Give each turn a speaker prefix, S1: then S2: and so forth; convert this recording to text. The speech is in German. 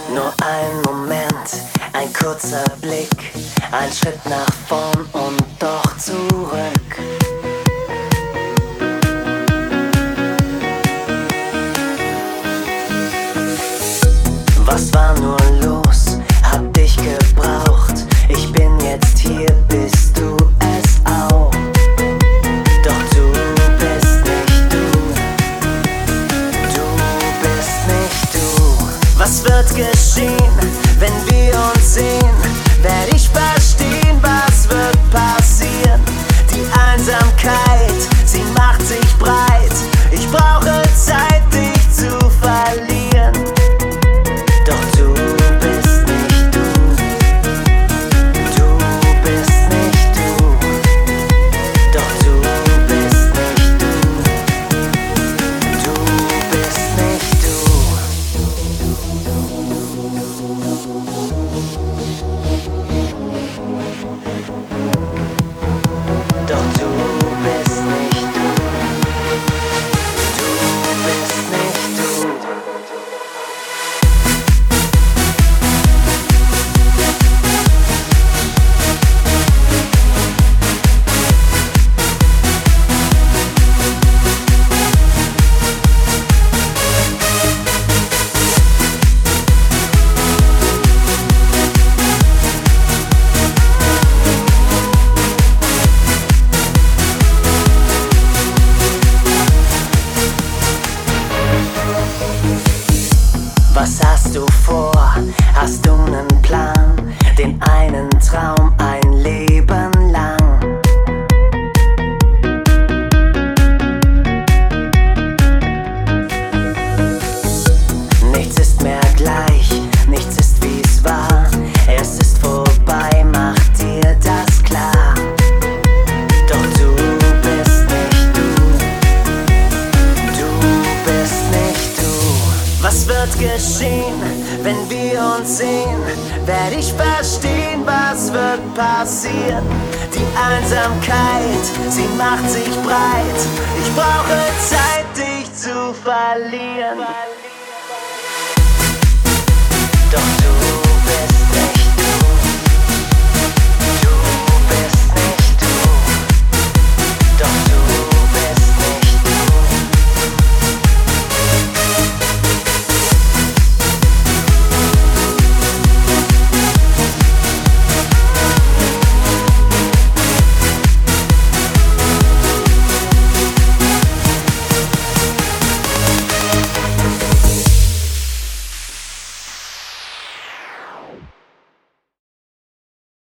S1: Nur ein Moment, ein kurzer Blick, ein Schritt nach vorn und doch zurück. Was war nur los? Hab dich gebraucht. Ich bin jetzt hier, bist du es auch? Doch du bist nicht du. Du bist nicht du. Was wird geschehen, wenn wir uns sehen? Werd ich verstehen, was wird passieren? Die Einsamkeit, sie macht sich breit. Ich brauche Zeit, dich zu verlieren. Doch du bist nicht du. Du bist nicht du. Doch du bist nicht du. Du bist nicht du. Doch du bist nicht du. Du bist nicht du. Was hast du vor? Hast du nen Plan? Den einen Traum ein Leben lang? Nichts ist mehr gleich, nichts ist wie's war. Es ist vorbei, mach dir das klar. Doch du bist nicht du. Du bist nicht du. Was wird geschehen, wenn wir uns sehen? Werd ich verstehen, was wird passieren? Die Einsamkeit, sie macht sich breit. Ich brauche Zeit, dich zu verlieren.